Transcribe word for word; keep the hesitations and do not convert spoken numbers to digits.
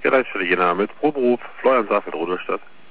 Ja, Leitstelle Jena mit Proberuf, Florian Safeld, Rudolstadt.